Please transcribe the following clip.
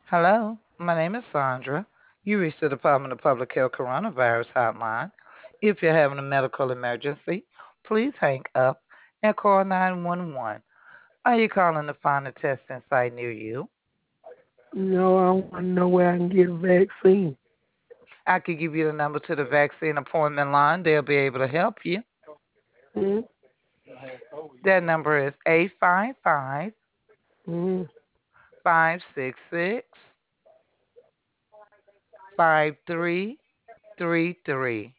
Hello, my name is Sandra. You reached the Department of Public Health Coronavirus Hotline. If you're having a medical emergency, please hang up and call 911. Are you calling to find a testing site near you? No, I want to know where I can get a vaccine. I could give you the number to the vaccine appointment line. They'll be able to help you. Mm-hmm. That number is 855 Mm-hmm. 566 5333.